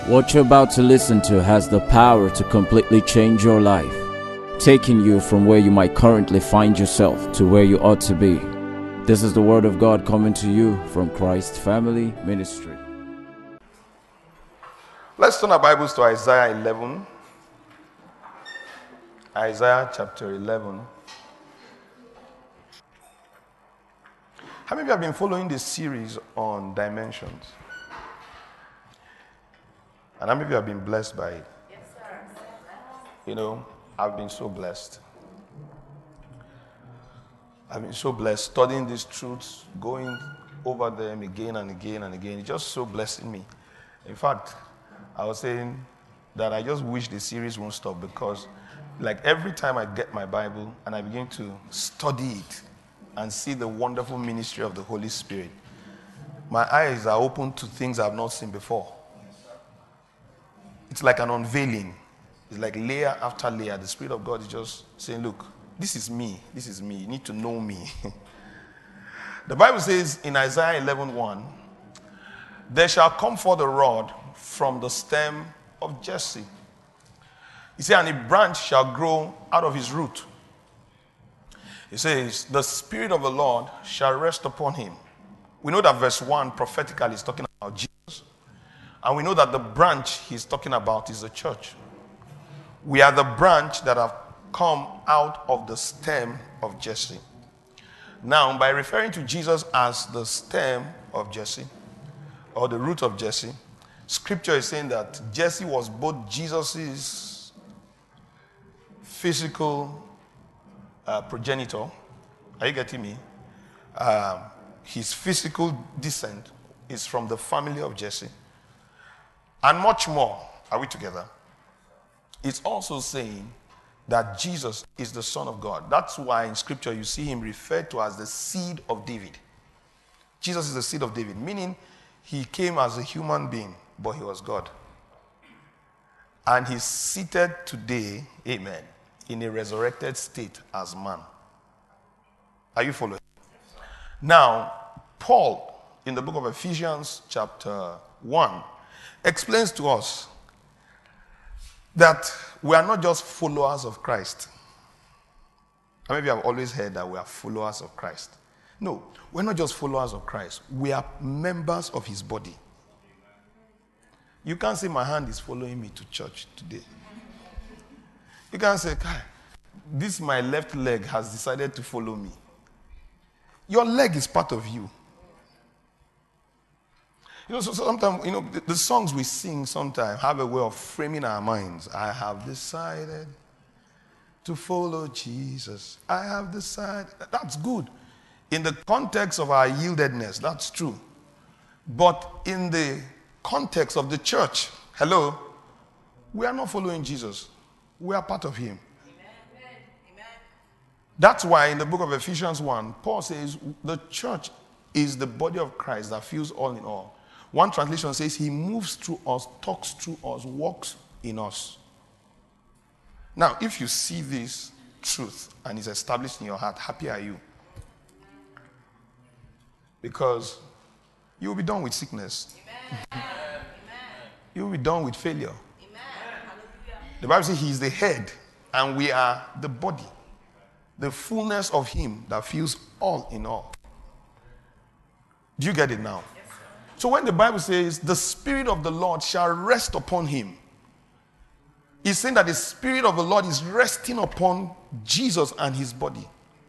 What you're about to listen to has the power to completely change your life, taking you from where you might currently find yourself to where you ought to be. This is the Word of God coming to you from Christ Family Ministry. Let's turn our Bibles to Isaiah 11. Isaiah chapter 11. How many of you have been following this series on dimensions? And how many of you have been blessed by it? Yes, sir. You know, I've been so blessed. I've been so blessed studying these truths, going over them again and again and again. It's just so blessing me. In fact, I was saying that I just wish the series won't stop because, like, every time I get my Bible and I begin to study it and see the wonderful ministry of the Holy Spirit, my eyes are open to things I've not seen before. It's like an unveiling. It's like layer after layer. The Spirit of God is just saying, look, this is me. This is me. You need to know me. The Bible says in Isaiah 11:1, there shall come forth a rod from the stem of Jesse. He said, and a branch shall grow out of his root. He says, the Spirit of the Lord shall rest upon him. We know that verse 1 prophetically is talking about Jesus. And we know that the branch he's talking about is the church. We are the branch that have come out of the stem of Jesse. Now, by referring to Jesus as the stem of Jesse, or the root of Jesse, Scripture is saying that Jesse was both Jesus' physical progenitor. Are you getting me? His physical descent is from the family of Jesse. And much more. Are we together? It's also saying that Jesus is the Son of God. That's why in Scripture you see him referred to as the seed of David. Jesus is the seed of David, meaning he came as a human being, but he was God. And he's seated today, amen, in a resurrected state as man. Are you following? Now, Paul, in the book of Ephesians chapter 1, explains to us that we are not just followers of Christ. How many of you have always heard that we are followers of Christ? No, we're not just followers of Christ. We are members of his body. You can't say my hand is following me to church today. You can't say, this my left leg has decided to follow me. Your leg is part of you. You know, so sometimes, you know, the songs we sing sometimes have a way of framing our minds. I have decided to follow Jesus. I have decided. That's good. In the context of our yieldedness, that's true. But in the context of the church, hello, we are not following Jesus. We are part of him. Amen. That's why in the book of Ephesians 1, Paul says the church is the body of Christ that fills all in all. One translation says he moves through us, talks through us, walks in us. Now, if you see this truth and it's established in your heart, happy are you. Because you will be done with sickness. Amen. You will be done with failure. Amen. The Bible says he is the head and we are the body. The fullness of him that fills all in all. Do you get it now? So when the Bible says the Spirit of the Lord shall rest upon him, it's saying that the Spirit of the Lord is resting upon Jesus and his body.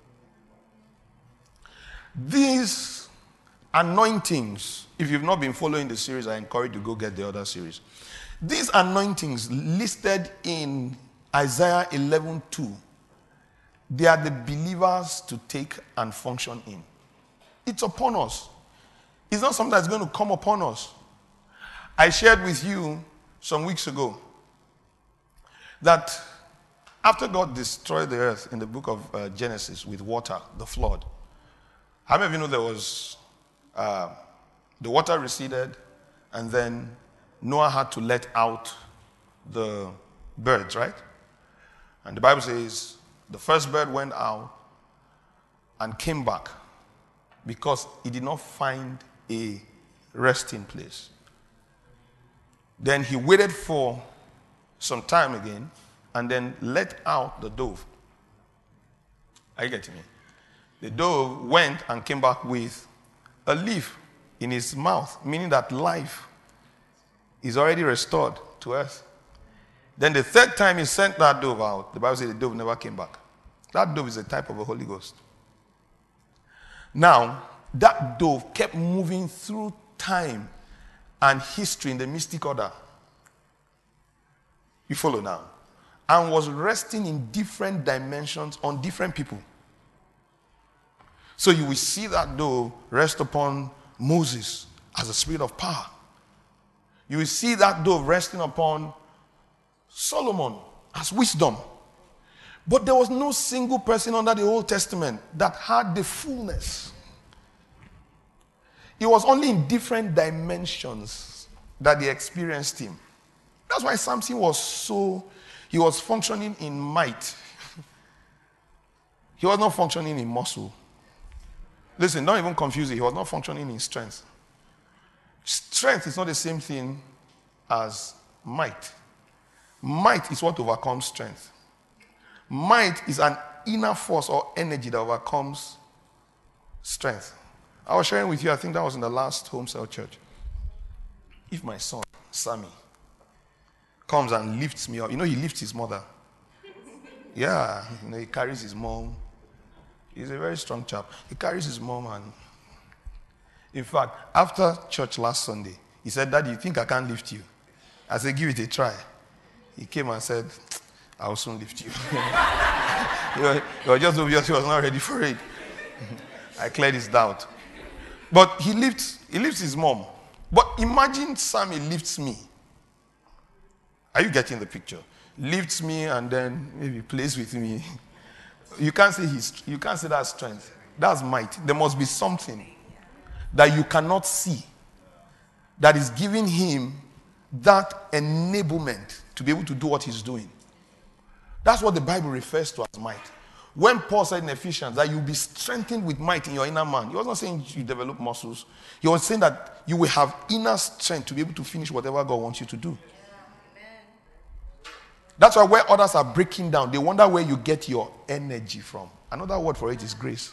These anointings, if you've not been following the series, I encourage you to go get the other series. These anointings listed in Isaiah 11:2, they are the believers to take and function in. It's upon us. It's not something that's going to come upon us. I shared with you some weeks ago that after God destroyed the earth in the book of Genesis with water, the flood, how many of you know there was, the water receded and then Noah had to let out the birds, right? And the Bible says the first bird went out and came back because he did not find a resting place. Then he waited for some time again and then let out the dove. Are you getting me? The dove went and came back with a leaf in his mouth, meaning that life is already restored to us. Then the third time he sent that dove out, the Bible says the dove never came back. That dove is a type of a Holy Ghost. Now, that dove kept moving through time and history in the mystic order. You follow now? And was resting in different dimensions on different people. So you will see that dove rest upon Moses as a spirit of power. You will see that dove resting upon Solomon as wisdom. But there was no single person under the Old Testament that had the fullness. It was only in different dimensions that they experienced him. That's why Samson he was functioning in might. He was not functioning in muscle. Listen, don't even confuse it. He was not functioning in strength. Strength is not the same thing as might. Might is what overcomes strength. Might is an inner force or energy that overcomes strength. I was sharing with you, I think that was in the last home cell church. If my son, Sammy, comes and lifts me up, he lifts his mother. Yeah, he carries his mom. He's a very strong chap. He carries his mom, and in fact, after church last Sunday, he said, "Daddy, you think I can't lift you?" I said, "Give it a try." He came and said, "I will soon lift you." It was just obvious he was not ready for it. I cleared his doubt. But he lifts his mom. But imagine Sammy lifts me. Are you getting the picture? Lifts me and then maybe plays with me. You can't say that's strength. That's might. There must be something that you cannot see that is giving him that enablement to be able to do what he's doing. That's what the Bible refers to as might. When Paul said in Ephesians that you'll be strengthened with might in your inner man, he was not saying you develop muscles. He was saying that you will have inner strength to be able to finish whatever God wants you to do. That's why where others are breaking down, they wonder where you get your energy from. Another word for it is grace.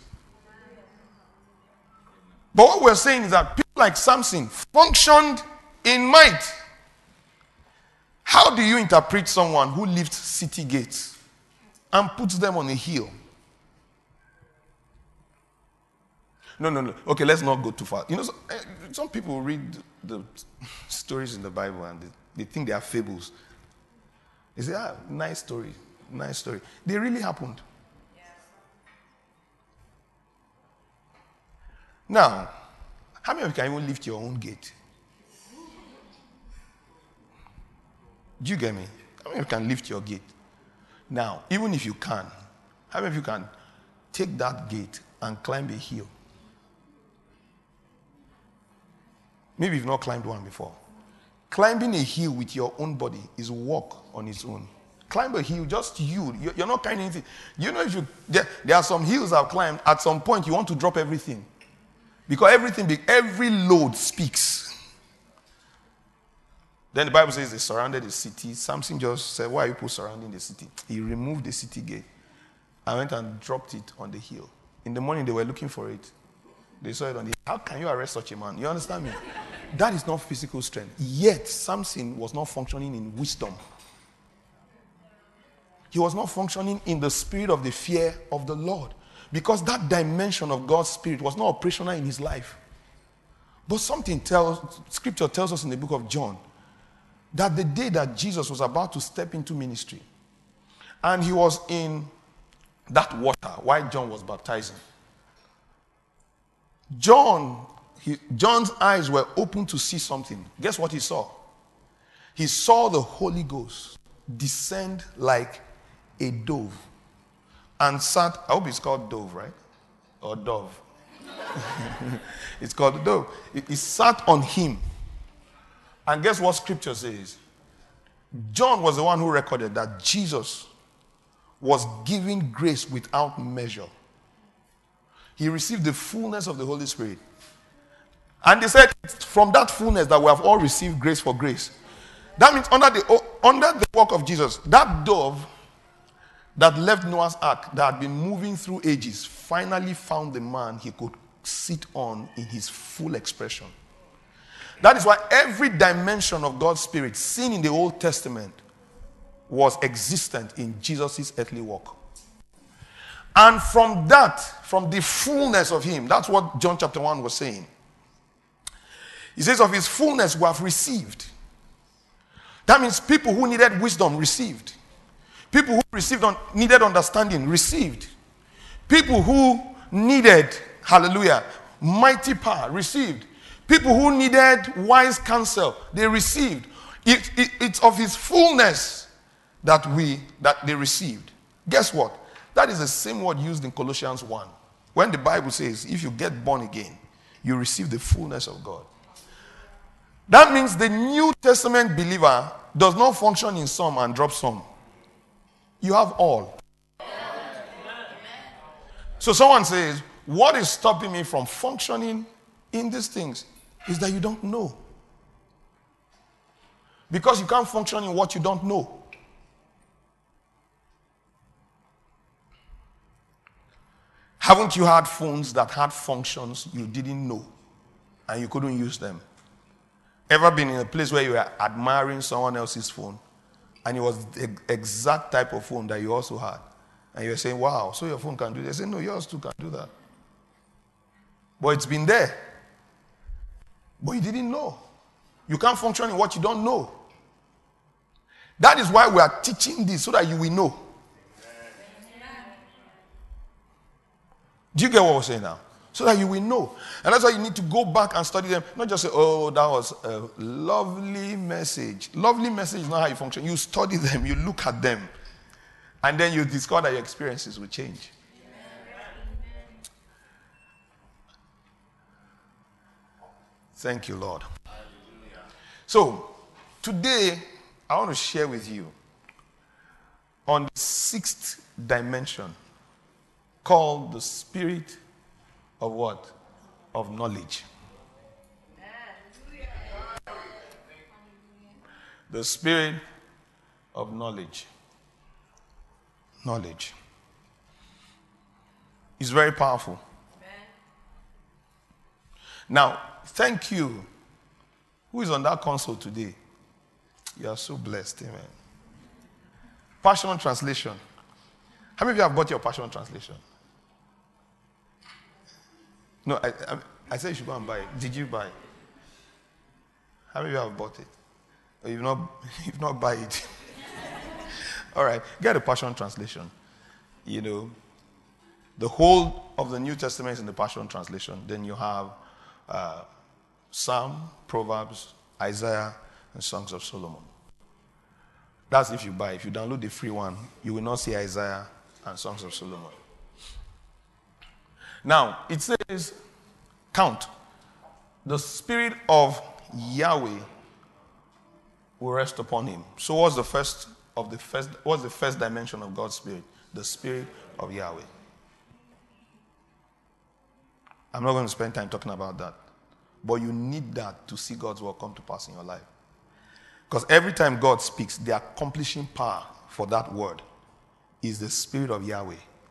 But what we're saying is that people like Samson functioned in might. How do you interpret someone who lifts city gates and puts them on a hill? No. Okay, let's not go too far. Some people read the stories in the Bible and they think they are fables. They say, nice story. They really happened. Yeah. Now, how many of you can even lift your own gate? Do you get me? How many of you can lift your gate? Now, even if you can, how many of you can take that gate and climb a hill? Maybe you've not climbed one before. Climbing a hill with your own body is work on its own. Climb a hill, just you. You're not carrying anything. There are some hills I've climbed. At some point, you want to drop everything. Because every load speaks. Then the Bible says they surrounded the city. Samson just said, "Why are you people surrounding the city?" He removed the city gate and went and dropped it on the hill. In the morning, they were looking for it. They saw it on the hill. How can you arrest such a man? You understand me? That is not physical strength. Yet, Samson was not functioning in wisdom. He was not functioning in the spirit of the fear of the Lord. Because that dimension of God's spirit was not operational in his life. But Scripture tells us in the book of John that the day that Jesus was about to step into ministry, and he was in that water while John was baptizing, John's eyes were open to see something. Guess what he saw? He saw the Holy Ghost descend like a dove and sat. I hope it's called dove, right? Or dove. It's called dove. It sat on him. And guess what Scripture says? John was the one who recorded that Jesus was given grace without measure. He received the fullness of the Holy Spirit. And they said, from that fullness that we have all received grace for grace. That means under the work of Jesus, that dove that left Noah's ark, that had been moving through ages, finally found the man he could sit on in his full expression. That is why every dimension of God's Spirit seen in the Old Testament was existent in Jesus' earthly walk. And from that, from the fullness of him, that's what John chapter 1 was saying. He says, of his fullness we have received. That means people who needed wisdom received. People who needed understanding received. People who needed, hallelujah, mighty power received. People who needed wise counsel, they received. It's of his fullness that they received. Guess what? That is the same word used in Colossians 1. When the Bible says, if you get born again, you receive the fullness of God. That means the New Testament believer does not function in some and drop some. You have all. So someone says, what is stopping me from functioning in these things is that you don't know. Because you can't function in what you don't know. Haven't you had phones that had functions you didn't know and you couldn't use them? Ever been in a place where you were admiring someone else's phone and it was the exact type of phone that you also had? And you were saying, wow, so your phone can do this. They say, no, yours too can do that. But it's been there. But you didn't know. You can't function in what you don't know. That is why we are teaching this, so that you will know. Do you get what we're saying now? So that you will know. And that's why you need to go back and study them. Not just say, oh, that was a lovely message. Lovely message is not how you function. You study them, you look at them. And then you discover that your experiences will change. Thank you, Lord. So, today, I want to share with you on the sixth dimension called the spirit of what? Of knowledge. The spirit of knowledge. Knowledge is very powerful. Now, thank you. Who is on that console today? You are so blessed, amen. Passion Translation. How many of you have bought your Passion Translation? No, I said you should go and buy it. Did you buy it? How many of you have bought it? Or you've not buy it? All right, get a Passion Translation. You know, the whole of the New Testament is in the Passion Translation. Then you have Psalm, Proverbs, Isaiah, and Songs of Solomon. That's if you buy. If you download the free one, you will not see Isaiah and Songs of Solomon. Now, it says, count. The spirit of Yahweh will rest upon him. So what's the first dimension of God's spirit? The spirit of Yahweh. I'm not going to spend time talking about that. But you need that to see God's work come to pass in your life. Because every time God speaks, the accomplishing power for that word is the spirit of Yahweh.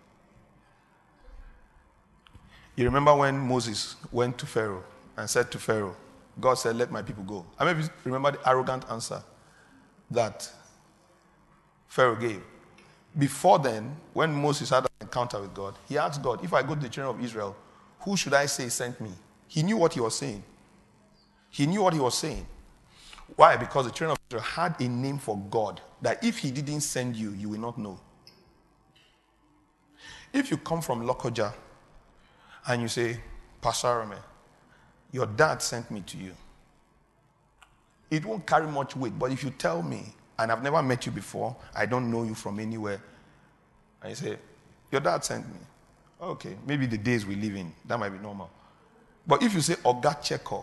You remember when Moses went to Pharaoh and said to Pharaoh, God said, let my people go. I maybe remember the arrogant answer that Pharaoh gave. Before then, when Moses had an encounter with God, he asked God, if I go to the children of Israel, who should I say sent me? He knew what he was saying. He knew what he was saying. Why? Because the children of Israel had a name for God that if he didn't send you, you will not know. If you come from Lokoja and you say, Pastor Arome, your dad sent me to you, it won't carry much weight. But if you tell me, and I've never met you before, I don't know you from anywhere, and you say, your dad sent me. Okay, maybe the days we live in, that might be normal. But if you say, Oga Cheko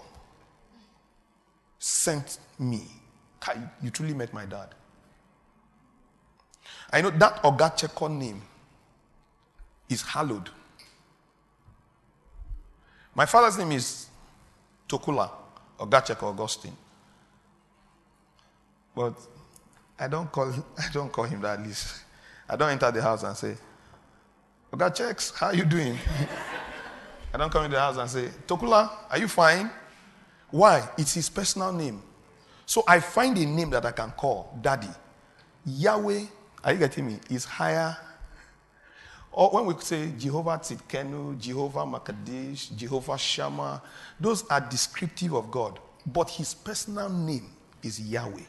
sent me, you truly met my dad. I know that Oga Cheko name is hallowed. My father's name is Tokula Oga Cheko Augustine. But I don't call him that at least. I don't enter the house and say, Oga Checks, how are you doing? I don't come into the house and say, Tokula, are you fine? Why? It's his personal name. So I find a name that I can call Daddy. Yahweh, are you getting me? Is higher. Or when we say Jehovah Tzidkenu, Jehovah Makadish, Jehovah Shammah, those are descriptive of God. But his personal name is Yahweh.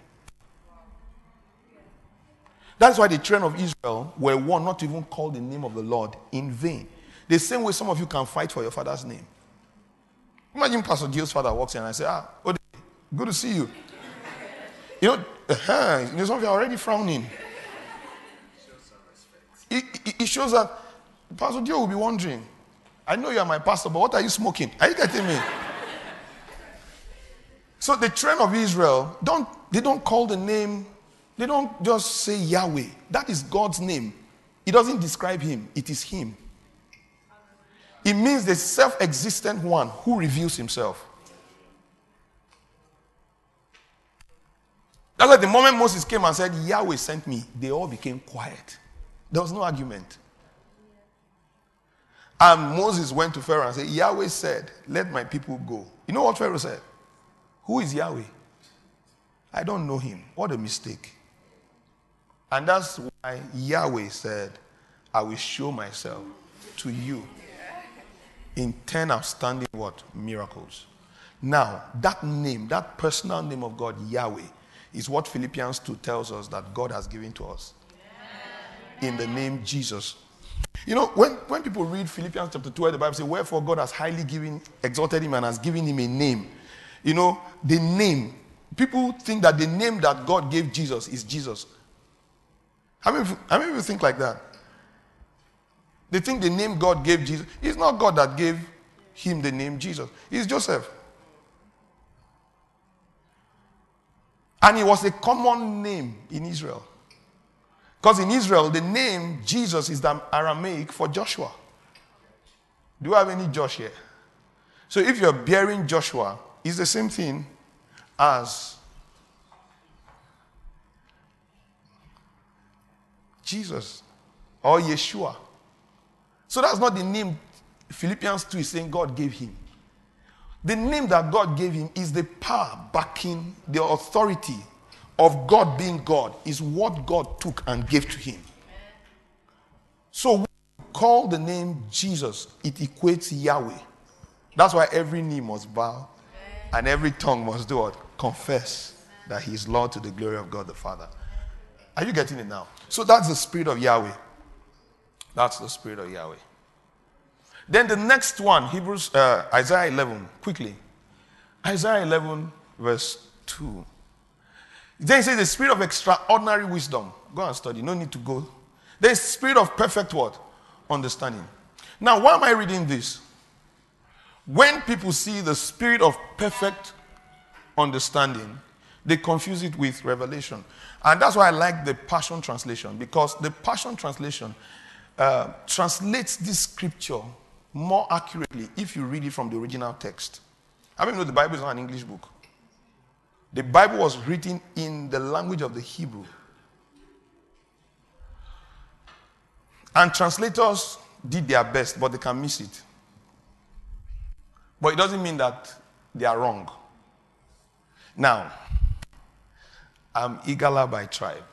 That's why the children of Israel were warned not to even call the name of the Lord in vain. The same way some of you can fight for your father's name. Imagine Pastor Gio's father walks in and I say, Ode, good to see you. You know, some of you are already frowning. It shows that Pastor Gio will be wondering, I know you are my pastor, but what are you smoking? Are you getting me? So the children of Israel, they don't call the name, they don't just say Yahweh. That is God's name. It doesn't describe him, it is him. It means the self-existent one who reveals himself. That's why the moment Moses came and said, Yahweh sent me, they all became quiet. There was no argument. And Moses went to Pharaoh and said, Yahweh said, let my people go. You know what Pharaoh said? Who is Yahweh? I don't know him. What a mistake. And that's why Yahweh said, I will show myself to you in 10 outstanding what? Miracles. Now, that name, that personal name of God, Yahweh, is what Philippians 2 tells us that God has given to us. In the name Jesus. You know, when people read Philippians chapter 2, the Bible says, wherefore God has highly exalted him and has given him a name. You know, the name. People think that the name that God gave Jesus is Jesus. How many of you think like that? They think the name God gave Jesus. It's not God that gave him the name Jesus. It's Joseph. And it was a common name in Israel. Because in Israel, the name Jesus is the Aramaic for Joshua. Do you have any Josh here? So if you're bearing Joshua, it's the same thing as Jesus or Yeshua. So that's not the name Philippians 2 is saying God gave him. The name that God gave him is the power backing the authority of God being God, is what God took and gave to him. So when you call the name Jesus, it equates Yahweh. That's why every knee must bow and every tongue must do what? Confess that he is Lord to the glory of God the Father. Are you getting it now? So that's the spirit of Yahweh. That's the spirit of Yahweh. Then the next one, Isaiah 11, quickly. Isaiah 11, verse 2. Then he says the spirit of extraordinary wisdom. Go and study. No need to go. There's spirit of perfect what? Understanding. Now, why am I reading this? When people see the spirit of perfect understanding, they confuse it with revelation. And that's why I like the Passion Translation, because the Passion Translation translates this scripture more accurately if you read it from the original text. I mean, the Bible is not an English book. The Bible was written in the language of the Hebrew. And translators did their best, but they can miss it. But it doesn't mean that they are wrong. Now, I'm Igala by tribe.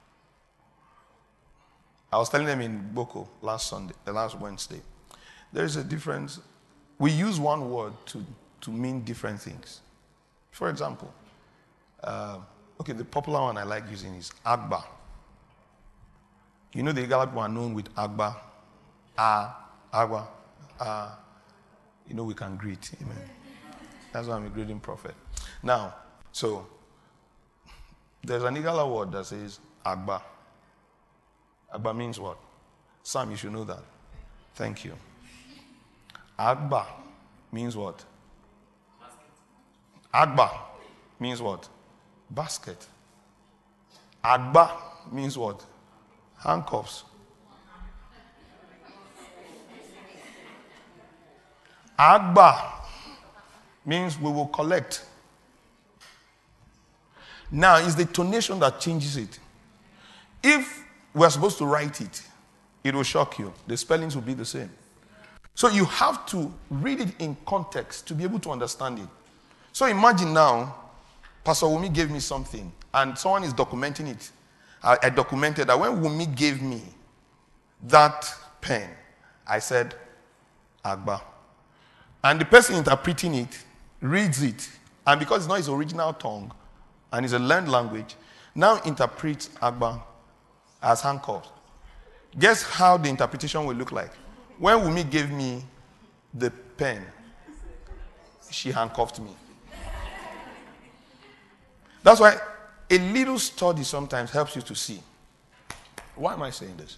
I was telling them in Boko last Wednesday. There is a difference. We use one word to mean different things. For example, the popular one I like using is Agba. You know the Igala people are known with Agba, Agba, you know we can greet. Amen. That's why I'm a greeting prophet. Now, so there's an Igala word that says Agba. Agba means what? Sam, you should know that. Thank you. Agba means what? Agba means what? Basket. Agba means what? Handcuffs. Agba means we will collect. Now, it's the tonation that changes it. If we're supposed to write it, it will shock you. The spellings will be the same. So you have to read it in context to be able to understand it. So imagine now, Pastor Wumi gave me something, and someone is documenting it. I documented that when Wumi gave me that pen, I said, Agba. And the person interpreting it reads it, and because it's not his original tongue, and it's a learned language, now interprets Agba as handcuffs. Guess how the interpretation will look like? When Wumi gave me the pen, she handcuffed me. That's why a little study sometimes helps you to see. Why am I saying this?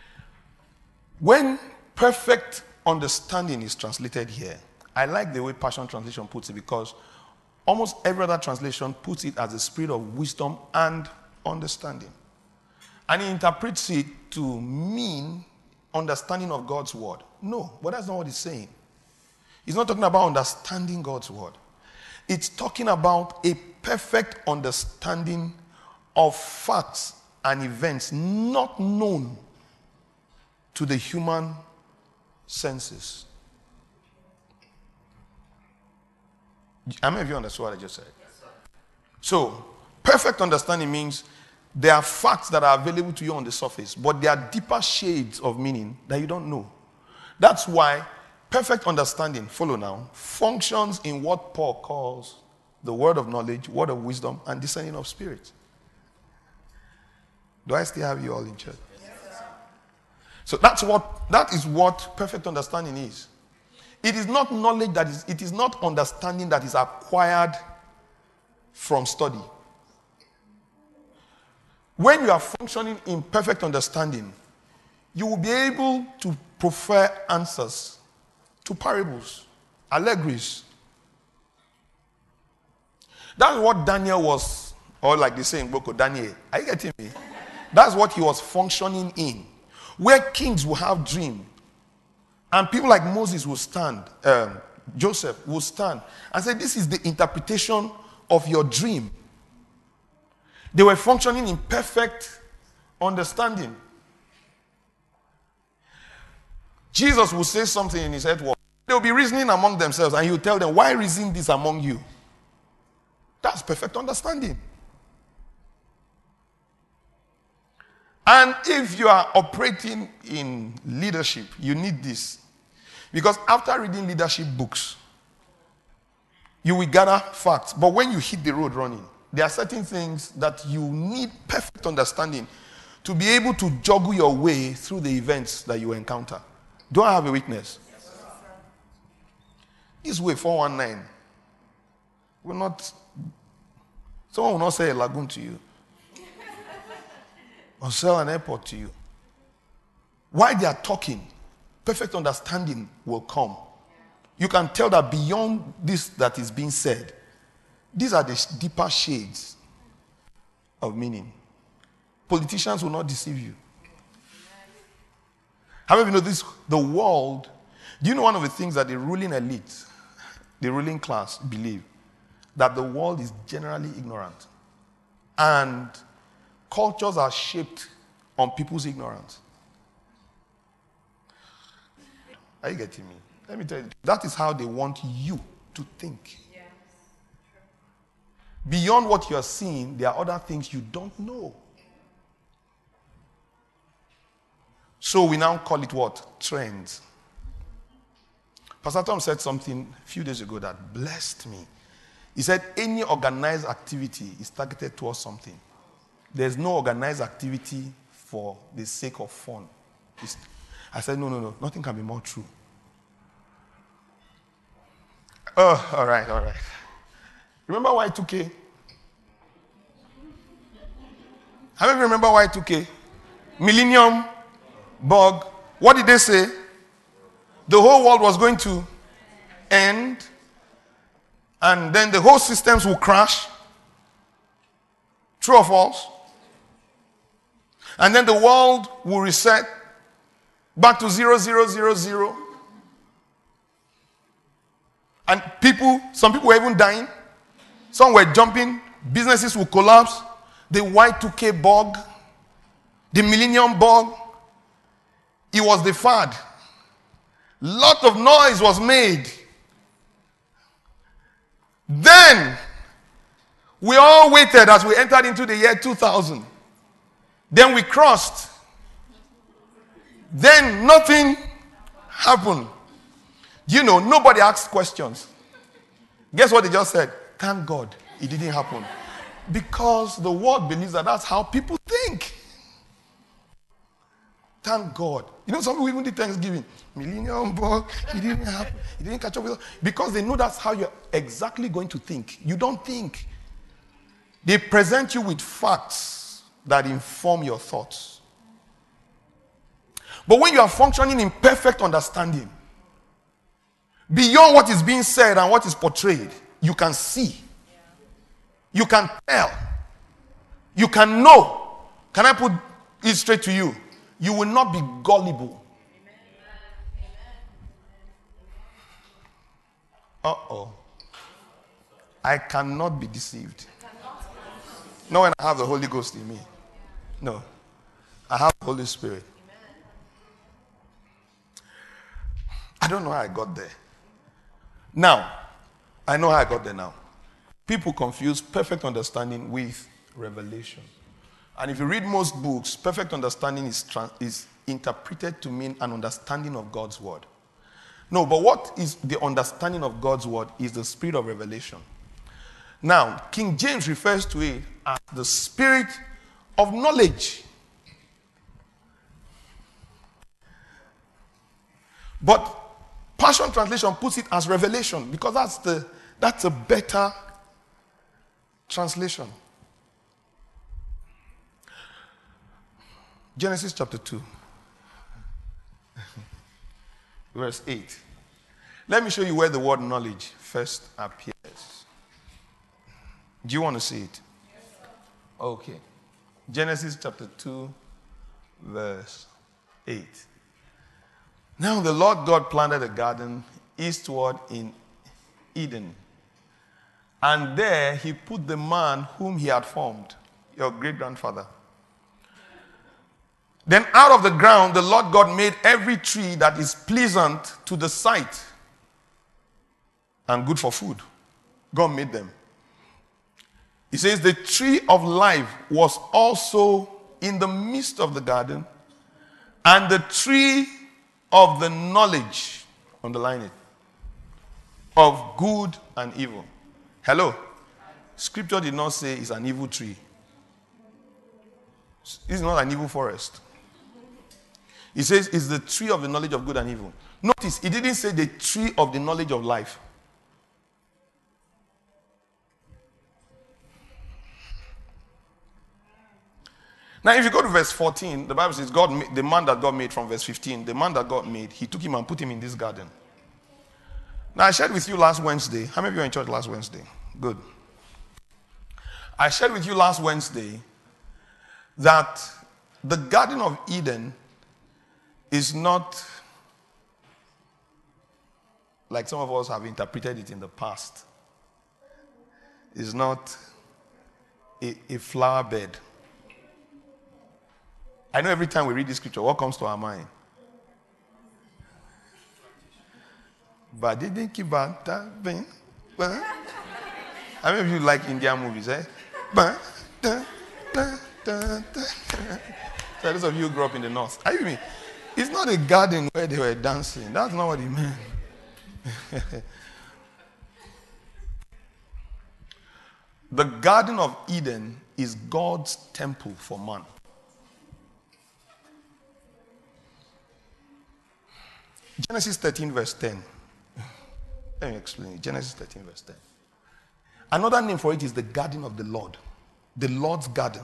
When perfect understanding is translated here, I like the way Passion Translation puts it, because almost every other translation puts it as a spirit of wisdom and understanding. And he interprets it to mean understanding of God's word. No, but that's not what he's saying. He's not talking about understanding God's word. It's talking about a perfect understanding of facts and events not known to the human senses. How many of you understood what I just said? Yes, sir. So, perfect understanding means there are facts that are available to you on the surface, but there are deeper shades of meaning that you don't know. That's why perfect understanding, follow now, functions in what Paul calls the word of knowledge, word of wisdom, and discerning of spirit. Do I still have you all in church? Yes, sir. So that is what perfect understanding is. It is not knowledge it is not understanding that is acquired from study. When you are functioning in perfect understanding, you will be able to prefer answers to parables, allegories. That's what Daniel was, or like they say in Boko, Daniel. Are you getting me? That's what he was functioning in. Where kings will have dreams, and people like Moses will stand, Joseph will stand and say, this is the interpretation of your dream. They were functioning in perfect understanding. Jesus will say something in his head. They will be reasoning among themselves, and he will tell them, why reason this among you? That's perfect understanding. And if you are operating in leadership, you need this. Because after reading leadership books, you will gather facts. But when you hit the road running, there are certain things that you need perfect understanding to be able to juggle your way through the events that you encounter. Do I have a witness? Yes, sir. This way, 419 will not, someone will not say a lagoon to you or sell an airport to you. While they are talking, perfect understanding will come. You can tell that beyond this that is being said, these are the deeper shades of meaning. Politicians will not deceive you. How many of you know this? The world, do you know one of the things that the ruling elite, the ruling class believe? That the world is generally ignorant. And cultures are shaped on people's ignorance. Are you getting me? Let me tell you, that is how they want you to think. Yes. Beyond what you are seeing, there are other things you don't know. So we now call it what? Trends. Pastor Tom said something a few days ago that blessed me. He said any organized activity is targeted towards something. There's no organized activity for the sake of fun. I said, no. Nothing can be more true. Oh, all right. Remember Y2K? How many of you remember Y2K? Millennium Bug. What did they say? The whole world was going to end, and then the whole systems will crash. True or false? And then the world will reset back to 0000. And some people were even dying. Some were jumping businesses will collapse. The Y2K bug, the millennium bug, it was the fad. Lot of noise was made. Then, we all waited as we entered into the year 2000. Then we crossed. Then nothing happened. You know, nobody asked questions. Guess what they just said? Thank God it didn't happen. Because the world believes that that's how people think. Thank God. You know, some people even did Thanksgiving. Millennium bug, it didn't happen. It didn't catch up with us. Because they know that's how you're exactly going to think. You don't think. They present you with facts that inform your thoughts. But when you are functioning in perfect understanding, beyond what is being said and what is portrayed, you can see. You can tell. You can know. Can I put it straight to you? You will not be gullible. Uh-oh. I cannot be deceived. Not when I have the Holy Ghost in me. No. I have the Holy Spirit. I don't know how I got there. Now, I know how I got there now. People confuse perfect understanding with revelation. And if you read most books, perfect understanding is interpreted to mean an understanding of God's word. No, but what is the understanding of God's word is the spirit of revelation. Now, King James refers to it as the spirit of knowledge. But Passion Translation puts it as revelation because that's a better translation. Genesis chapter 2, verse 8. Let me show you where the word knowledge first appears. Do you want to see it? Okay. Genesis chapter 2, verse 8. Now the Lord God planted a garden eastward in Eden. And there he put the man whom he had formed, your great-grandfather. Then out of the ground the Lord God made every tree that is pleasant to the sight and good for food. God made them. He says the tree of life was also in the midst of the garden, and the tree of the knowledge, underline it, of good and evil. Hello? Scripture did not say it's an evil tree. It's not an evil forest. It says it's the tree of the knowledge of good and evil. Notice, it didn't say the tree of the knowledge of life. Now, if you go to verse 14, the Bible says the man that God made from verse 15, the man that God made, he took him and put him in this garden. Now, I shared with you last Wednesday. How many of you were in church last Wednesday? Good. I shared with you last Wednesday that the Garden of Eden is not like some of us have interpreted it in the past. It's not a flower bed. I know every time we read this scripture, what comes to our mind? But didn't keep that thing. How many of you like Indian movies, eh? So those of you who grew up in the north, are you with me? It's not a garden where they were dancing. That's not what he meant. The Garden of Eden is God's temple for man. Genesis 13 verse 10. Let me explain it. Genesis 13 verse 10. Another name for it is the garden of the Lord. The Lord's garden.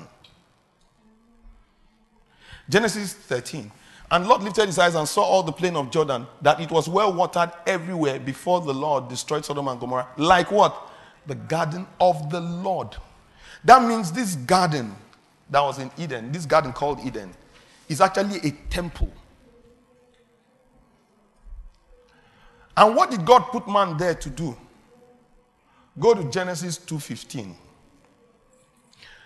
Genesis 13. And Lot lifted his eyes and saw all the plain of Jordan, that it was well watered everywhere before the Lord destroyed Sodom and Gomorrah. Like what? The garden of the Lord. That means this garden that was in Eden, this garden called Eden, is actually a temple. And what did God put man there to do? Go to Genesis 2:15.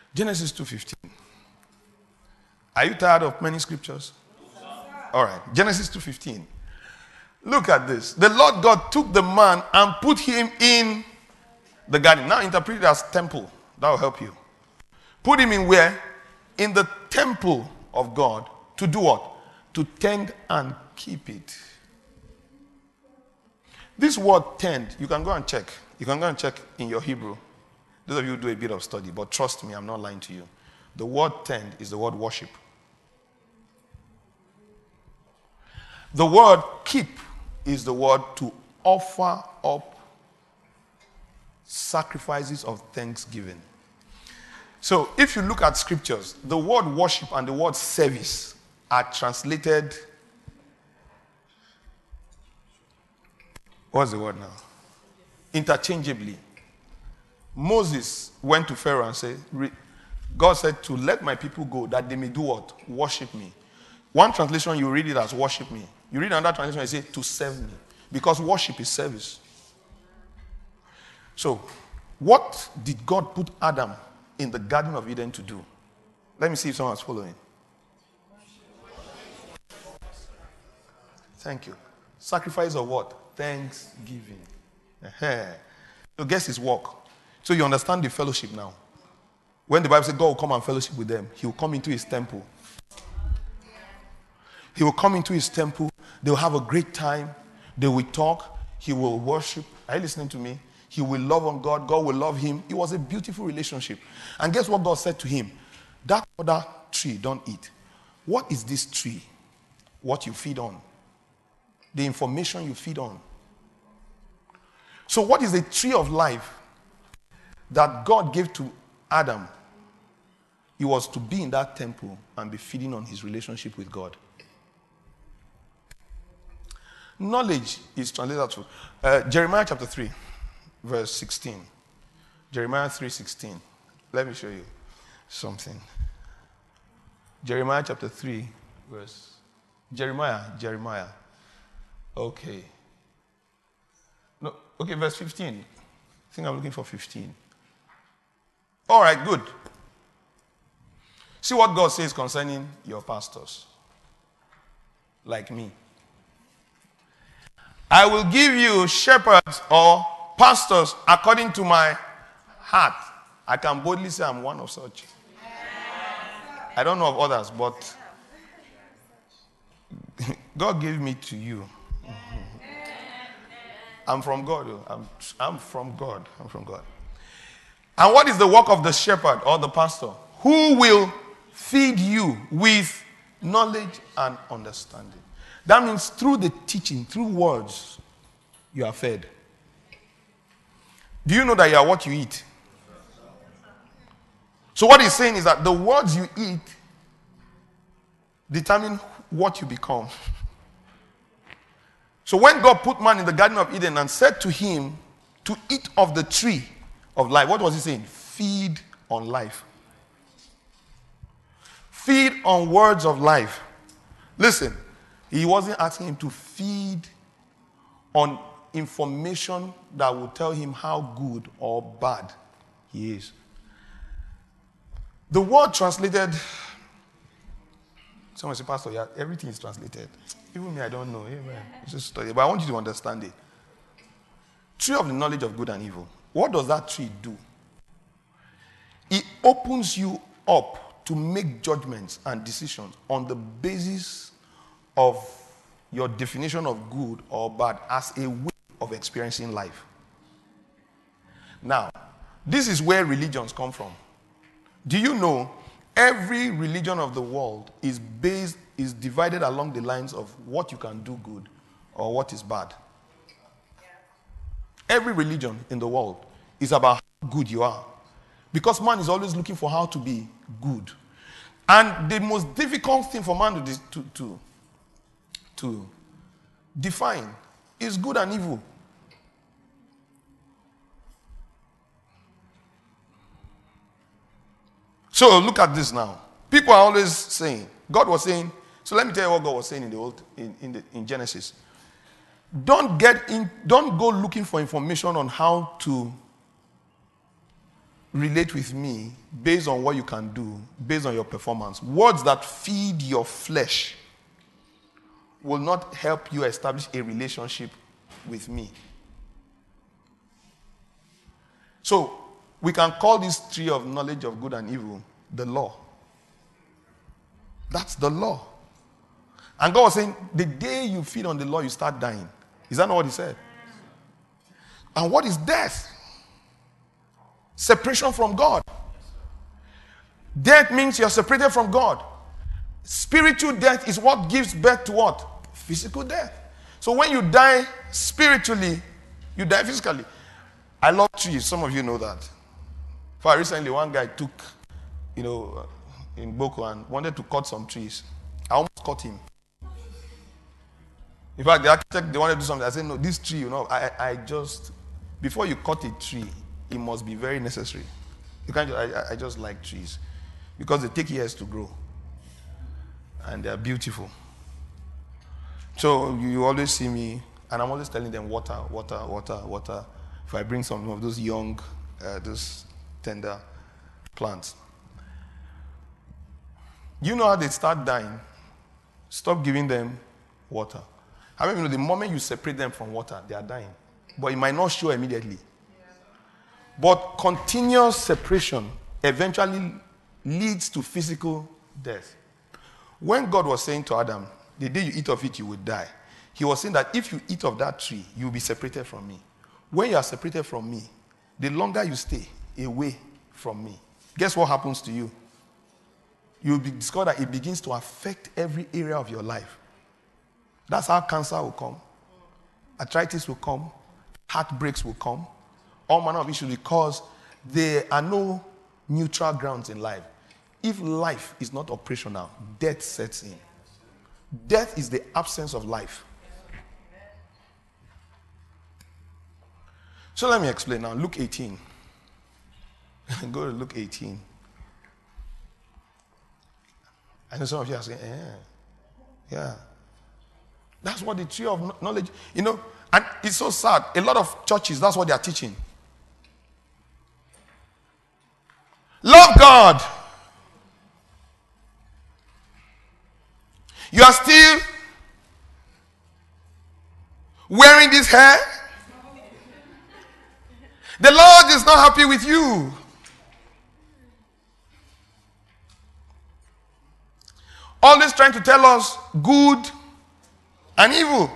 Genesis 2:15. Are you tired of many scriptures? All right. Genesis 2:15. Look at this. The Lord God took the man and put him in the garden. Now interpret it as temple. That will help you. Put him in where? In the temple of God. To do what? To tend and keep it. This word tend, you can go and check. You can go and check in your Hebrew. Those of you who do a bit of study, but trust me, I'm not lying to you. The word tend is the word worship. The word keep is the word to offer up sacrifices of thanksgiving. So if you look at scriptures, the word worship and the word service are translated. What's the word now? Interchangeably. Moses went to Pharaoh and said, God said to let my people go that they may do what? Worship me. One translation you read it as worship me. You read another translation and say to serve me. Because worship is service. So, what did God put Adam in the Garden of Eden to do? Let me see if someone's following. Thank you. Sacrifice of what? Thanksgiving. So guess his work. So you understand the fellowship now. When the Bible says God will come and fellowship with them, he will come into his temple. He will come into his temple. They will have a great time. They will talk. He will worship. Are you listening to me? He will love on God. God will love him. It was a beautiful relationship. And guess what God said to him? That other tree, don't eat. What is this tree? What you feed on. The information you feed on. So what is the tree of life that God gave to Adam? He was to be in that temple and be feeding on his relationship with God. Knowledge is translated to Jeremiah chapter 3, verse 16. Jeremiah 3:16. Let me show you something. Jeremiah chapter 3, verse... Jeremiah. Okay. No, okay, verse 15. I think I'm looking for 15. All right, good. See what God says concerning your pastors. Like me. I will give you shepherds or pastors according to my heart. I can boldly say I'm one of such. I don't know of others, but God gave me to you. I'm from God. I'm from God. I'm from God. And what is the work of the shepherd or the pastor? Who will feed you with knowledge and understanding. That means through the teaching, through words, you are fed. Do you know that you are what you eat? So what he's saying is that the words you eat determine what you become. So when God put man in the Garden of Eden and said to him to eat of the tree of life, what was he saying? Feed on life. Feed on words of life. Listen, he wasn't asking him to feed on information that will tell him how good or bad he is. The word translated, someone said, Pastor, yeah, everything is translated. Even me, I don't know. Amen. It's just study. But I want you to understand it. Tree of the knowledge of good and evil. What does that tree do? It opens you up to make judgments and decisions on the basis of your definition of good or bad as a way of experiencing life. Now, this is where religions come from. Do you know every religion of the world is divided along the lines of what you can do good or what is bad? Every religion in the world is about how good you are. Because man is always looking for how to be good. And the most difficult thing for man to define is good and evil. So look at this now. People are always saying, God was saying, so let me tell you what God was saying in Genesis. Don't go looking for information on how to relate with me based on what you can do, based on your performance. Words that feed your flesh will not help you establish a relationship with me. So, we can call this tree of knowledge of good and evil the law. That's the law. And God was saying, the day you feed on the law, you start dying. Is that not what he said? And what is death? Separation from God. Death means you're separated from God. Spiritual death is what gives birth to what? Physical death. So when you die spiritually, you die physically. I love trees. Some of you know that. For recently, one guy took, in Boko and wanted to cut some trees. I almost cut him. In fact, the architect, they wanted to do something. I said, no, this tree, I just, before you cut a tree, it must be very necessary. You can't just, I just like trees. Because they take years to grow. And they're beautiful. So you always see me, and I'm always telling them water, water, water, water. If I bring some of those young, those tender plants. You know how they start dying? Stop giving them water. I mean, the moment you separate them from water, they are dying. But it might not show immediately. But continuous separation eventually leads to physical death. When God was saying to Adam, the day you eat of it, you will die. He was saying that if you eat of that tree, you will be separated from me. When you are separated from me, the longer you stay away from me, guess what happens to you? You will discover that it begins to affect every area of your life. That's how cancer will come. Arthritis will come. Heartbreaks will come. All manner of issues, because there are no neutral grounds in life. If life is not operational, death sets in. Death is the absence of life. So let me explain now. Luke 18. Go to Luke 18. I know some of you are saying, yeah. That's what the tree of knowledge, and it's so sad. A lot of churches, that's what they are teaching. Love God. You are still wearing this hair. The Lord is not happy with you. Always trying to tell us good and evil.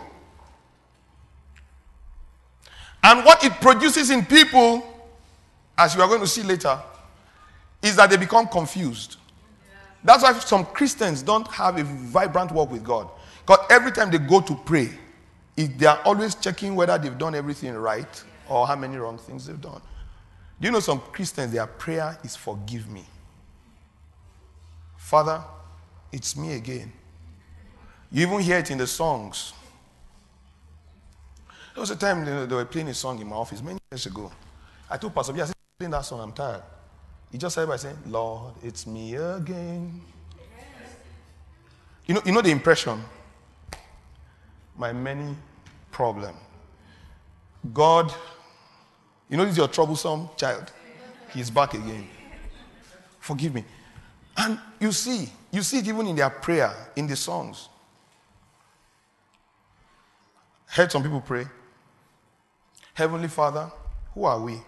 And what it produces in people, as you are going to see later, is that they become confused. That's why some Christians don't have a vibrant walk with God. Because every time they go to pray, they are always checking whether they've done everything right or how many wrong things they've done. Do you know some Christians, their prayer is forgive me. Father, it's me again. You even hear it in the songs. There was a time they were playing a song in my office many years ago. I told Pastor B, I said, playing that song, I'm tired. He just started by saying, Lord, it's me again. You know the impression? My many problem. God, this is your troublesome child. He's back again. Forgive me. And you see it even in their prayer, in the songs. Heard some people pray. Heavenly Father, who are we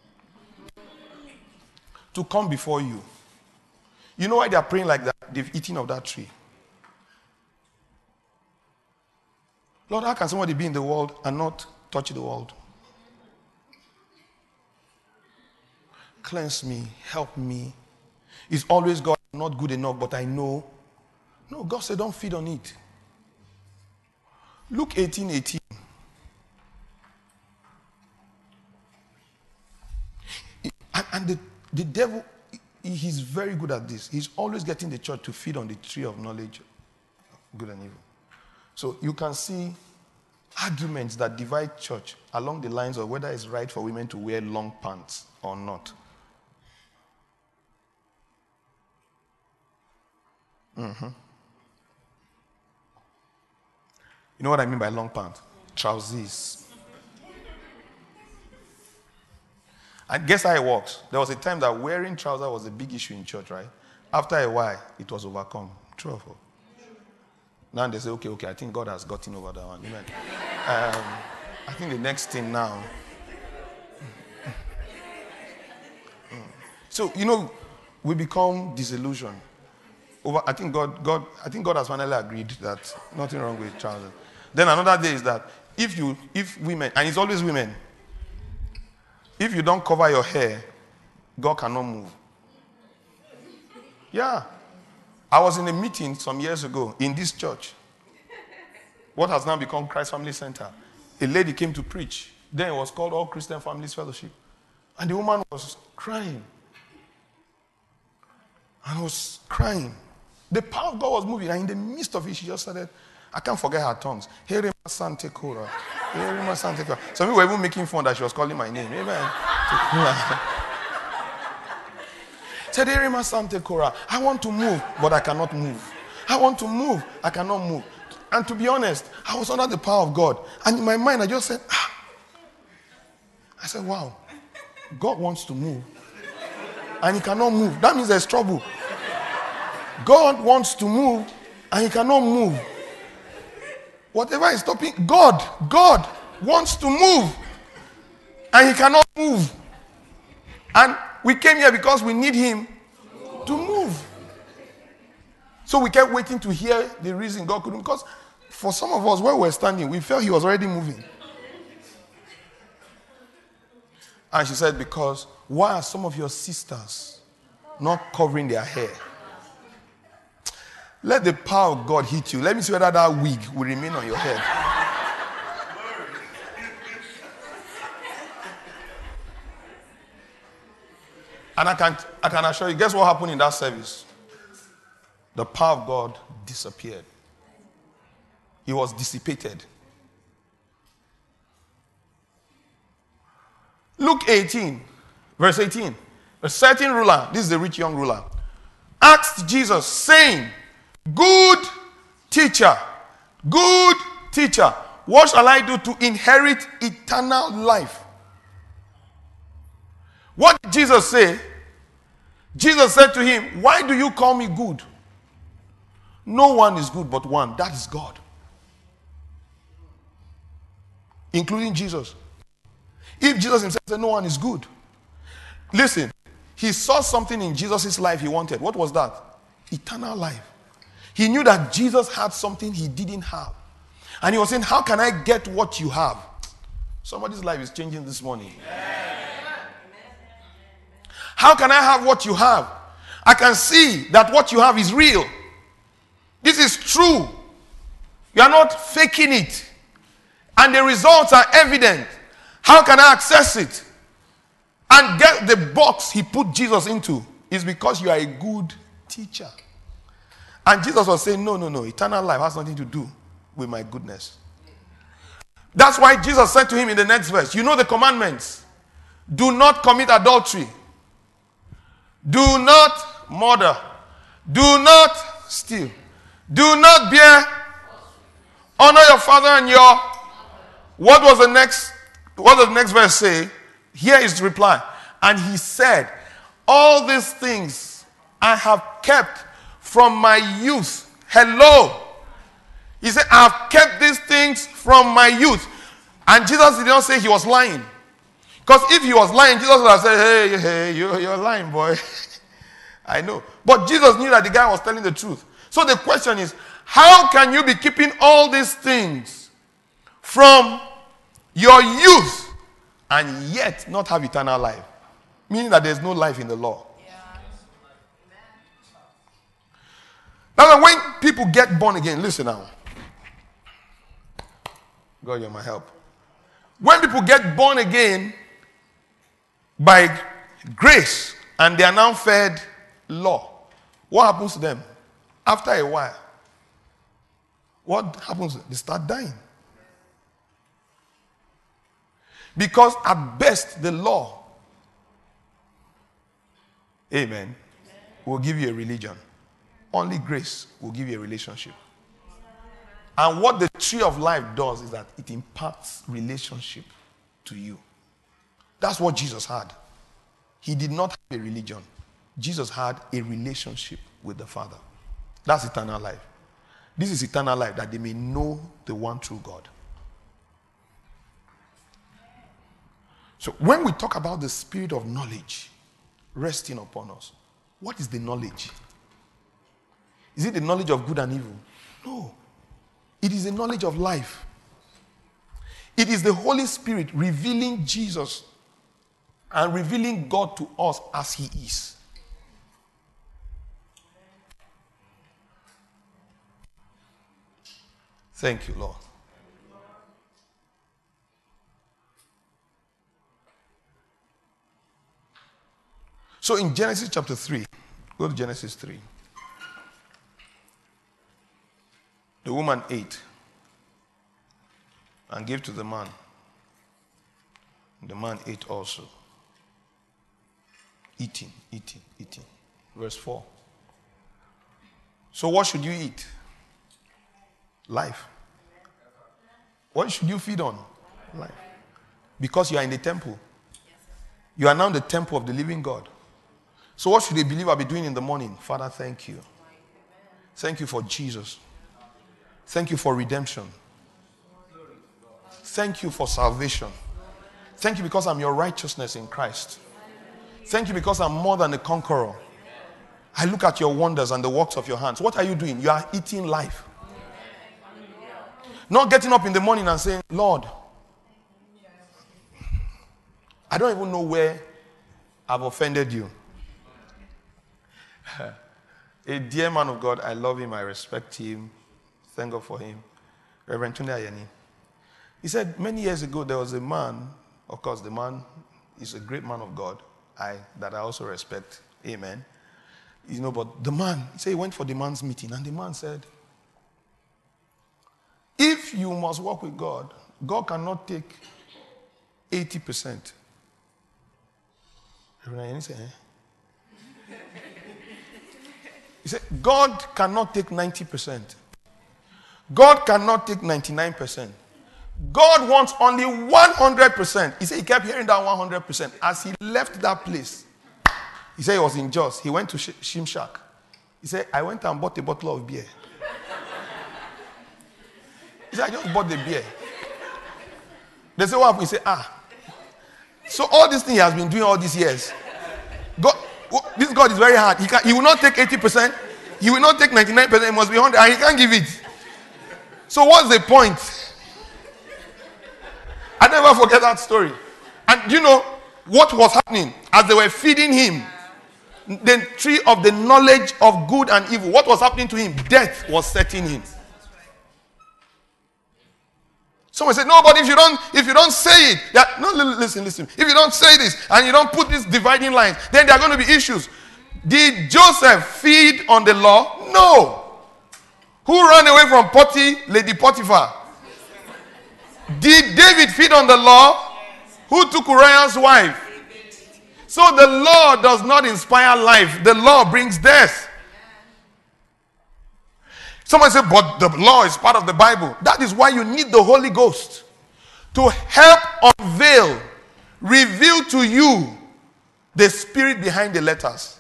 to come before you? You know why they are praying like that? They've eaten of that tree. Lord, how can somebody be in the world and not touch the world? Cleanse me, help me. It's always God, I'm not good enough, but I know. No, God said don't feed on it. Luke 18:18. And the devil, he's very good at this. He's always getting the church to feed on the tree of knowledge, good and evil. So you can see arguments that divide church along the lines of whether it's right for women to wear long pants or not. You know what I mean by long pants? Trousers. And guess how it works? There was a time that wearing trousers was a big issue in church, right? After a while, it was overcome. True or false? Now they say, okay, I think God has gotten over that one. Amen. I think the next thing now. So, we become disillusioned. I think God has finally agreed that nothing wrong with trousers. Then another day is that if women, and it's always women, if you don't cover your hair, God cannot move. Yeah. I was in a meeting some years ago in this church, what has now become Christ Family Center. A lady came to preach. Then it was called All Christian Families Fellowship. And the woman was crying. And was crying. The power of God was moving. And in the midst of it, she just started, I can't forget her tongues. Herima Sante Kora. Herima Sante Kora. Some people were even making fun that she was calling my name. Amen. Said, Herima Sante Kora. I want to move, but I cannot move. I want to move. I cannot move. And to be honest, I was under the power of God. And in my mind, I just said, I said, wow, God wants to move. And he cannot move. That means there's trouble. God wants to move, and he cannot move. Whatever is stopping, God wants to move, and he cannot move. And we came here because we need him to move. So we kept waiting to hear the reason God couldn't. Because for some of us, where we were standing, we felt he was already moving. And she said, because why are some of your sisters not covering their hair? Let the power of God hit you. Let me see whether that wig will remain on your head. And I can assure you, guess what happened in that service? The power of God disappeared. It was dissipated. Luke 18, verse 18. A certain ruler, this is the rich young ruler, asked Jesus, saying, good teacher, what shall I do to inherit eternal life? What did Jesus say? Jesus said to him, why do you call me good? No one is good but one, that is God. Including Jesus. If Jesus himself said no one is good. Listen, he saw something in Jesus' life he wanted. What was that? Eternal life. He knew that Jesus had something he didn't have. And he was saying, how can I get what you have? Somebody's life is changing this morning. How can I have what you have? I can see that what you have is real. This is true. You are not faking it. And the results are evident. How can I access it? And get the box he put Jesus into is because you are a good teacher. And Jesus was saying, no. Eternal life has nothing to do with my goodness. That's why Jesus said to him in the next verse, you know the commandments. Do not commit adultery. Do not murder. Do not steal. Do not bear. Honor your father and your. What does the next verse say? Here is the reply. And he said, all these things I have kept from my youth. Hello. He said, I have kept these things from my youth. And Jesus did not say he was lying. Because if he was lying, Jesus would have said, hey, you're lying, boy. I know. But Jesus knew that the guy was telling the truth. So the question is, how can you be keeping all these things from your youth and yet not have eternal life? Meaning that there's no life in the law. Now, when people get born again, listen now. God, you're my help. When people get born again by grace and they are now fed law, what happens to them? After a while, what happens? They start dying. Because at best, the law, amen, will give you a religion. Only grace will give you a relationship. And what the tree of life does is that it imparts relationship to you. That's what Jesus had. He did not have a religion. Jesus had a relationship with the Father. That's eternal life. This is eternal life, that they may know the one true God. So when we talk about the spirit of knowledge resting upon us, what is the knowledge? Is it the knowledge of good and evil? No. It is the knowledge of life. It is the Holy Spirit revealing Jesus and revealing God to us as he is. Thank you, Lord. So in Genesis chapter 3, go to Genesis 3. The woman ate and gave to the man. The man ate also. Eating. Verse 4. So what should you eat? Life. What should you feed on? Life. Because you are in the temple. You are now the temple of the living God. So what should a believer be doing in the morning? Father, thank you. Thank you for Jesus. Thank you for redemption. Thank you for salvation. Thank you because I'm your righteousness in Christ. Thank you because I'm more than a conqueror. I look at your wonders and the works of your hands. What are you doing? You are eating life. Not getting up in the morning and saying, Lord, I don't even know where I've offended you. A dear man of God, I love him, I respect him, thank God for him, Reverend Tunde Ayeni. He said many years ago there was a man, of course the man is a great man of God, that I also respect, amen. You know, but the man, he said he went for the man's meeting and the man said, if you must walk with God, God cannot take 80%. Reverend Ayeni said, He said, God cannot take 90%. God cannot take 99%. God wants only 100%. He said he kept hearing that 100%. As he left that place, he said he was in Jos. He went to Shimshak. He said, I went and bought a bottle of beer. He said, I just bought the beer. They said, what happened? He said, so all this thing he has been doing all these years, God, this God is very hard. He will not take 80%. He will not take 99%. It must be 100%. And he can't give it. So what's the point? I never forget that story. And you know what was happening? As they were feeding him the tree of the knowledge of good and evil, what was happening to him? Death was setting in. Someone said, no, but if you don't say it, no, listen. If you don't say this and you don't put these dividing lines, then there are going to be issues. Did Joseph feed on the law? No. Who ran away from Lady Potiphar? Did David feed on the law? Who took Uriah's wife? So the law does not inspire life. The law brings death. Someone said, but the law is part of the Bible. That is why you need the Holy Ghost to help unveil, reveal to you the spirit behind the letters.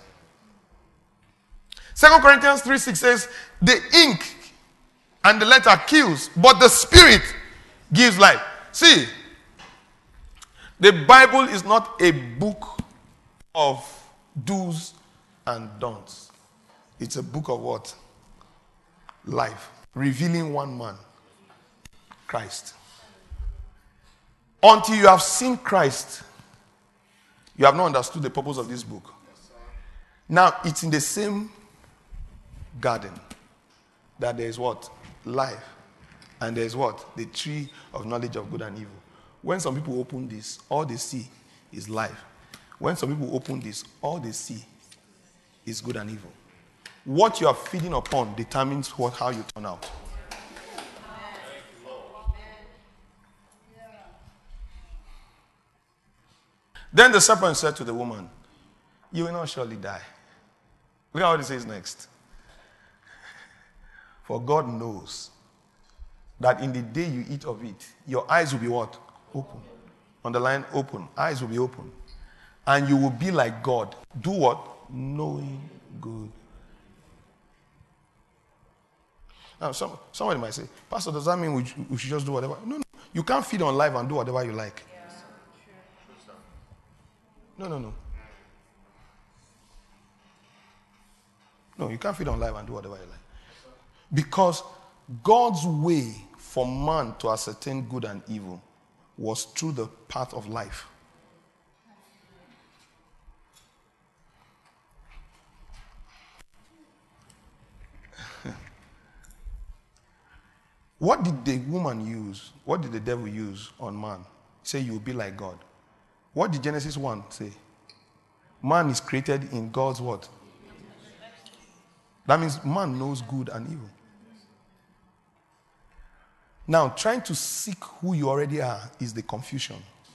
2 Corinthians 3:6 says, the ink and the letter kills, but the spirit gives life. See, the Bible is not a book of do's and don'ts. It's a book of what? Life. Revealing one man, Christ. Until you have seen Christ, you have not understood the purpose of this book. Now, it's in the same garden that there is what? Life. And there is what? The tree of knowledge of good and evil. When some people open this, all they see is life. When some people open this, all they see is good and evil. What you are feeding upon determines how you turn out. Then the serpent said to the woman, you will not surely die. Look at what he says next. For God knows that in the day you eat of it, your eyes will be what? Open. Underline open. Eyes will be open. and you will be like God. Do what? Knowing good. Now, somebody might say, Pastor, does that mean we should just do whatever? No, no. You can't feed on life and do whatever you like. No. No, you can't feed on life and do whatever you like. Because God's way for man to ascertain good and evil was through the path of life. What did the woman use? What did the devil use on man? Say you will be like God. What did Genesis 1 say? Man is created in God's what? That means man knows good and evil. Now, trying to seek who you already are is the confusion.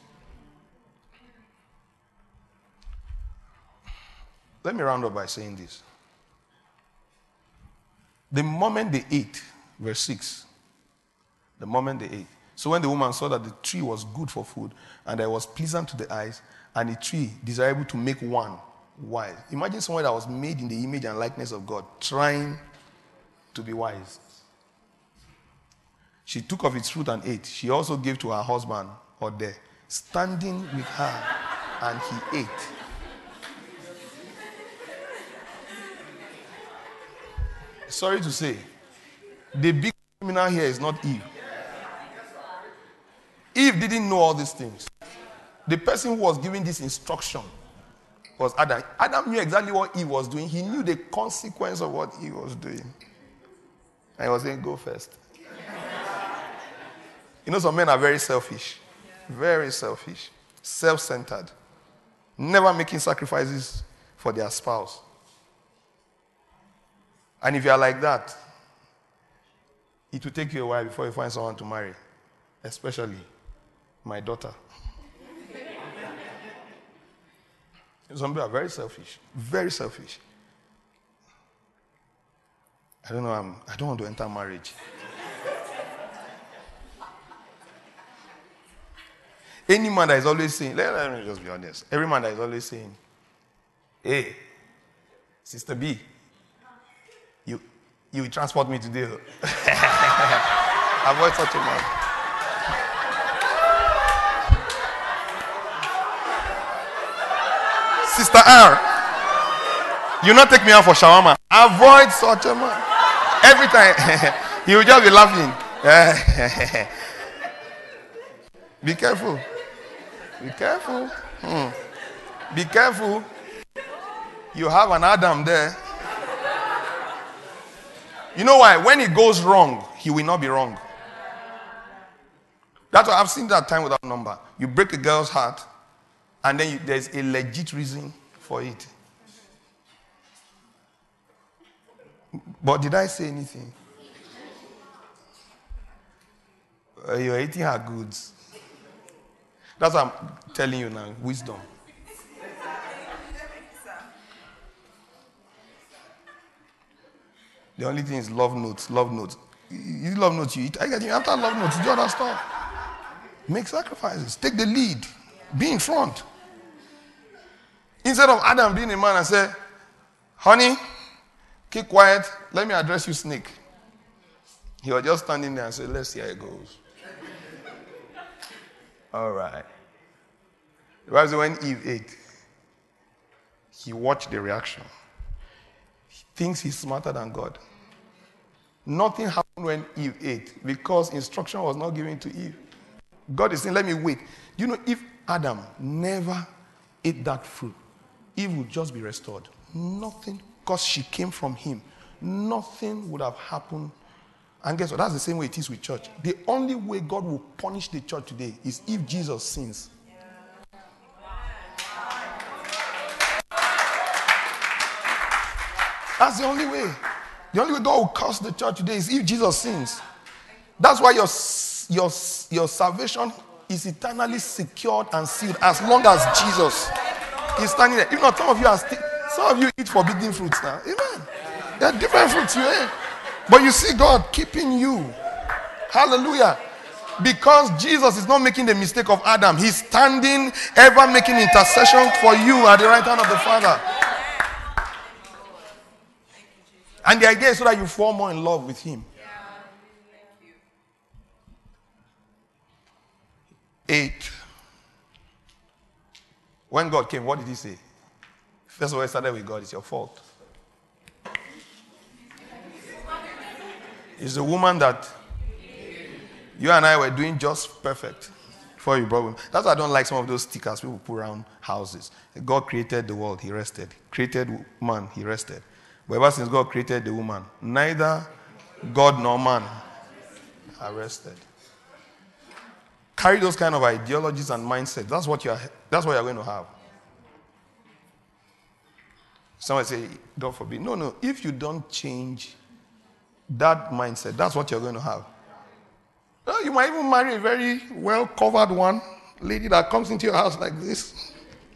Let me round up by saying this. The moment they ate, verse 6, the moment they ate. So when the woman saw that the tree was good for food, and that it was pleasant to the eyes, and the tree desirable to make one wise. Imagine someone that was made in the image and likeness of God, trying to be wise. She took of its fruit and ate. She also gave to her husband, or there, standing with her, and he ate. Sorry to say, the big criminal here is not Eve. Eve didn't know all these things. The person who was giving this instruction was Adam. Adam knew exactly what Eve was doing. He knew the consequence of what Eve was doing. And he was saying, go first. You know, some men are very selfish. Very selfish. Self-centered. Never making sacrifices for their spouse. And if you are like that, it will take you a while before you find someone to marry. Especially my daughter. Some people are very selfish. Very selfish. I don't want to enter marriage. Any man that is always saying, let me just be honest. Every man that is always saying, hey, Sister B, you will transport me today. Avoid such a man. Sister R, you not take me out for shawarma. Avoid such a man. Every time, he will just be laughing. Be careful. Be careful. Be careful. You have an Adam there. You know why? When it goes wrong, he will not be wrong. That's why I've seen that time without number. You break a girl's heart, and then there's a legit reason for it. But did I say anything? You're eating her goods. That's what I'm telling you now. Wisdom. The only thing is love notes. Love notes. You love notes, you eat. I get you. After love notes, you do other stuff. Make sacrifices. Take the lead. Be in front. Instead of Adam being a man and say, honey, keep quiet. Let me address you, snake. He was just standing there and said, let's see how it goes. All right. The Bible says when Eve ate, he watched the reaction. He thinks he's smarter than God. Nothing happened when Eve ate because instruction was not given to Eve. God is saying, let me wait. You know, if Adam never ate that fruit, Eve would just be restored. Nothing, because she came from him. Nothing would have happened. And guess what? That's the same way it is with church. The only way God will punish the church today is if Jesus sins. That's the only way. The only way God will curse the church today is if Jesus sins. That's why your salvation is eternally secured and sealed as long as Jesus is standing there. If not, some of you eat forbidden fruits now. Amen. There are different fruits you eat. But you see God keeping you. Hallelujah. because Jesus is not making the mistake of Adam, he's standing, ever making intercession for you at the right hand of the Father. And the idea is so that you fall more in love with him. 8. When God came, what did he say? First of all, he started with God. It's your fault. It's the woman that you and I were doing just perfect before you brought him. That's why I don't like some of those stickers people put around houses. God created the world, he rested. Created man, he rested. But ever since God created the woman, neither God nor man are rested. Carry those kind of ideologies and mindsets. That's what you're going to have. Someone say, God forbid. No. If you don't change that mindset, that's what you're going to have. Well, you might even marry a very well-covered one, lady that comes into your house like this.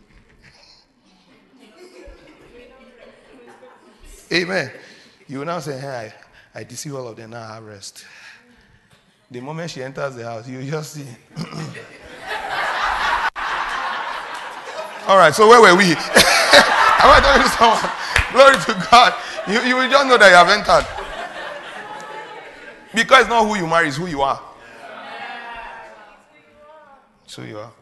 Amen. You will now say, hey, I deceive all of them, now I have rest. The moment she enters the house, you just see. All right, so where were we? Am I talking to someone? Glory to God. You will just know that you have entered. Because it's not who you marry, it's who you are. It's who you are.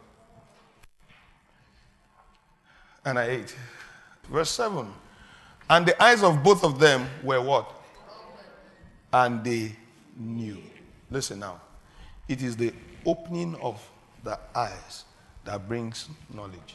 And I 8. Verse 7. And the eyes of both of them were what? And they knew. Listen now. It is the opening of the eyes that brings knowledge.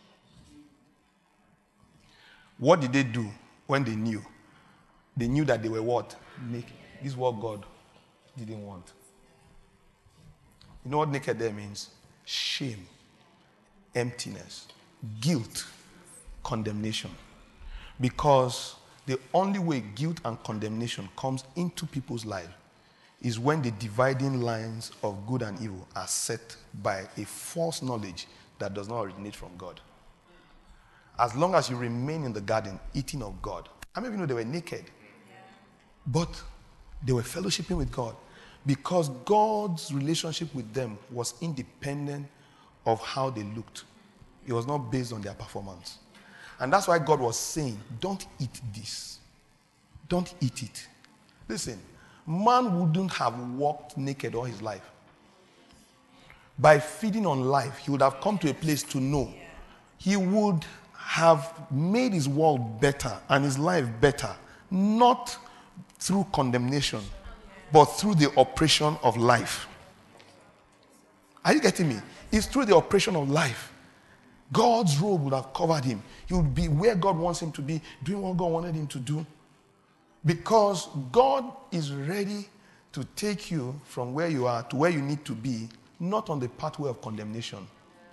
What did they do when they knew? They knew that they were what? Naked. This is what God didn't want. You know what naked there means? Shame, emptiness, guilt, condemnation. Because the only way guilt and condemnation comes into people's lives is when the dividing lines of good and evil are set by a false knowledge that does not originate from God. As long as you remain in the garden eating of God. How many of you know they were naked? But they were fellowshipping with God because God's relationship with them was independent of how they looked. It was not based on their performance. And that's why God was saying, don't eat this. Don't eat it. Listen, man wouldn't have walked naked all his life. By feeding on life, he would have come to a place to know. He would have made his world better and his life better, not through condemnation, but through the operation of life. Are you getting me? It's through the operation of life. God's robe would have covered him. He would be where God wants him to be, doing what God wanted him to do. Because God is ready to take you from where you are to where you need to be, not on the pathway of condemnation.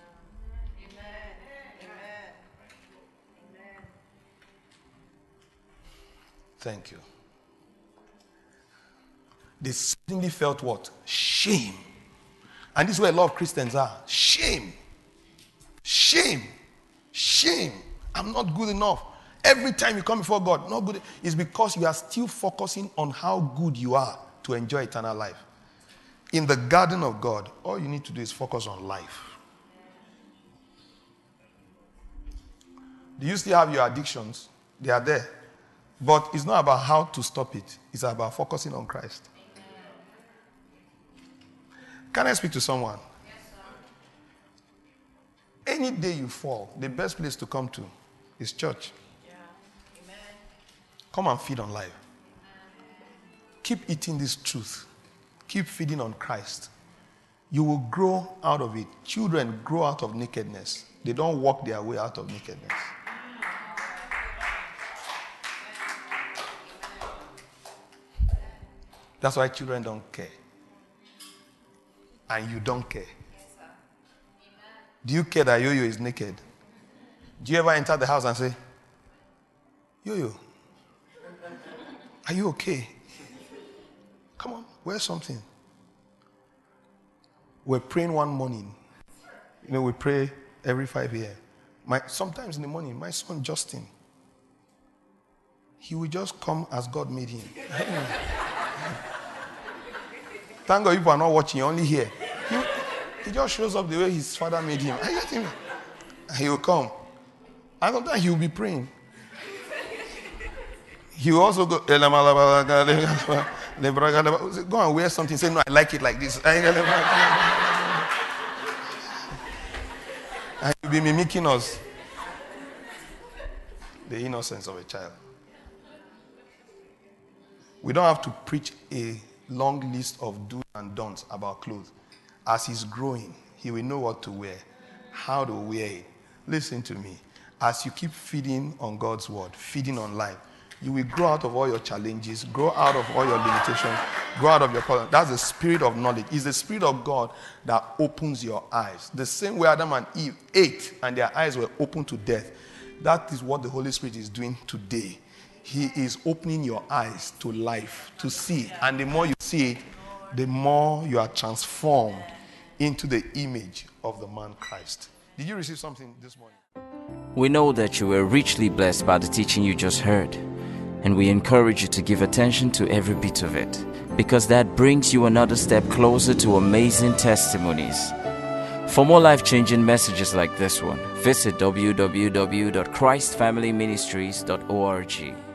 Thank you. They suddenly felt what? Shame. And this is where a lot of Christians are. Shame. Shame. Shame. I'm not good enough. Every time you come before God, not good. It's because you are still focusing on how good you are to enjoy eternal life. In the garden of God, all you need to do is focus on life. Do you still have your addictions? They are there. But it's not about how to stop it. It's about focusing on Christ. Can I speak to someone? Yes, sir. Any day you fall, the best place to come to is church. Yeah. Amen. Come and feed on life. Keep eating this truth. Keep feeding on Christ. You will grow out of it. Children grow out of nakedness. They don't walk their way out of nakedness. That's why children don't care. And you don't care. Do you care that Yo-Yo is naked? Do you ever enter the house and say, Yo-Yo, are you okay? Come on, wear something. We're praying one morning. You know, we pray every 5 years. Sometimes in the morning, my son Justin, he will just come as God made him. Thank God people are not watching, you're only here. He just shows up the way his father made him. I get him. He will come. And sometimes he will be praying. He will also go, go and wear something. Say, no, I like it like this. And he'll be mimicking us. The innocence of a child. We don't have to preach a long list of do's and don'ts about clothes. As he's growing, he will know what to wear, how to wear it. Listen to me. As you keep feeding on God's word, feeding on life, you will grow out of all your challenges, grow out of all your limitations, grow out of your problems. That's the spirit of knowledge. It's the spirit of God that opens your eyes. The same way Adam and Eve ate and their eyes were open to death. That is what the Holy Spirit is doing today. He is opening your eyes to life, to see. And the more you see it, the more you are transformed into the image of the man Christ. Did you receive something this morning? We know that you were richly blessed by the teaching you just heard, and we encourage you to give attention to every bit of it, because that brings you another step closer to amazing testimonies. For more life-changing messages like this one, visit www.christfamilyministries.org.